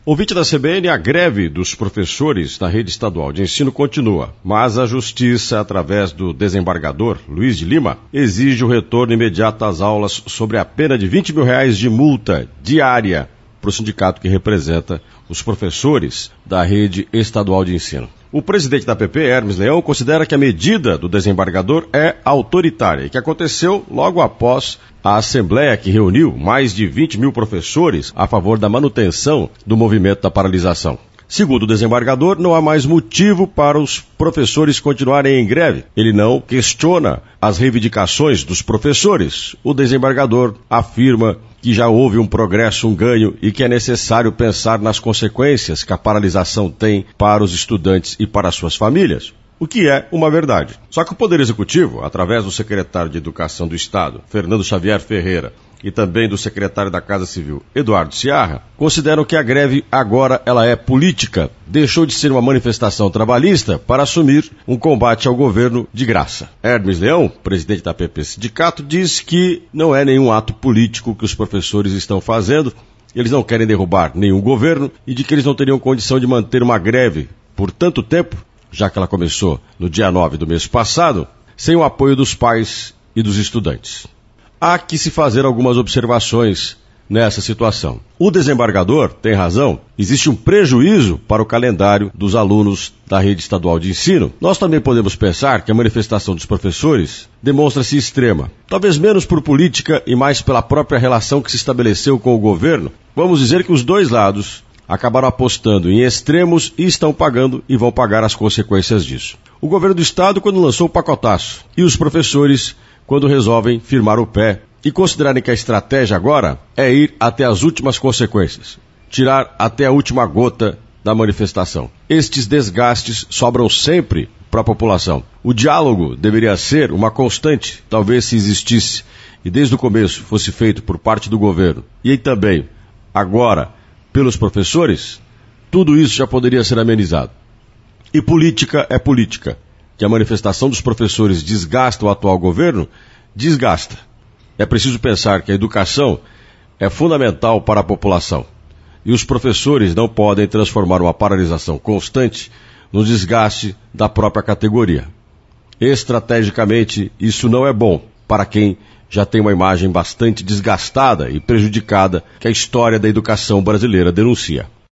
Ouvinte da CBN, a greve dos professores da rede estadual de ensino continua, mas a Justiça, através do desembargador Luiz de Lima, exige o retorno imediato às aulas sobre a pena de R$20 mil de multa diária para o sindicato que representa os professores da rede estadual de ensino. O presidente da PP, Hermes Leão, considera que a medida do desembargador é autoritária e que aconteceu logo após a Assembleia que reuniu mais de 20 mil professores a favor da manutenção do movimento da paralisação. Segundo o desembargador, não há mais motivo para os professores continuarem em greve. Ele não questiona as reivindicações dos professores. O desembargador afirma que já houve um progresso, um ganho e que é necessário pensar nas consequências que a paralisação tem para os estudantes e para as suas famílias. O que é uma verdade. Só que o Poder Executivo, através do secretário de Educação do Estado, Fernando Xavier Ferreira, e também do secretário da Casa Civil, Eduardo Seara, consideram que a greve agora ela é política, deixou de ser uma manifestação trabalhista para assumir um combate ao governo de graça. Hermes Leão, presidente da PP Sindicato, diz que não é nenhum ato político que os professores estão fazendo, eles não querem derrubar nenhum governo e de que eles não teriam condição de manter uma greve por tanto tempo, já que ela começou no dia 9 do mês passado, sem o apoio dos pais e dos estudantes. Há que se fazer algumas observações nessa situação. O desembargador tem razão, existe um prejuízo para o calendário dos alunos da rede estadual de ensino. Nós também podemos pensar que a manifestação dos professores demonstra-se extrema, talvez menos por política e mais pela própria relação que se estabeleceu com o governo. Vamos dizer que os dois lados acabaram apostando em extremos e estão pagando e vão pagar as consequências disso. O governo do estado quando lançou o pacotaço e os professores quando resolvem firmar o pé e considerarem que a estratégia agora é ir até as últimas consequências, tirar até a última gota da manifestação. Estes desgastes sobram sempre para a população. O diálogo deveria ser uma constante, talvez se existisse, e desde o começo fosse feito por parte do governo, e também, agora, pelos professores, tudo isso já poderia ser amenizado. E política é política. Que a manifestação dos professores desgasta o atual governo, desgasta. É preciso pensar que a educação é fundamental para a população. E os professores não podem transformar uma paralisação constante no desgaste da própria categoria. Estrategicamente, isso não é bom para quem já tem uma imagem bastante desgastada e prejudicada que a história da educação brasileira denuncia.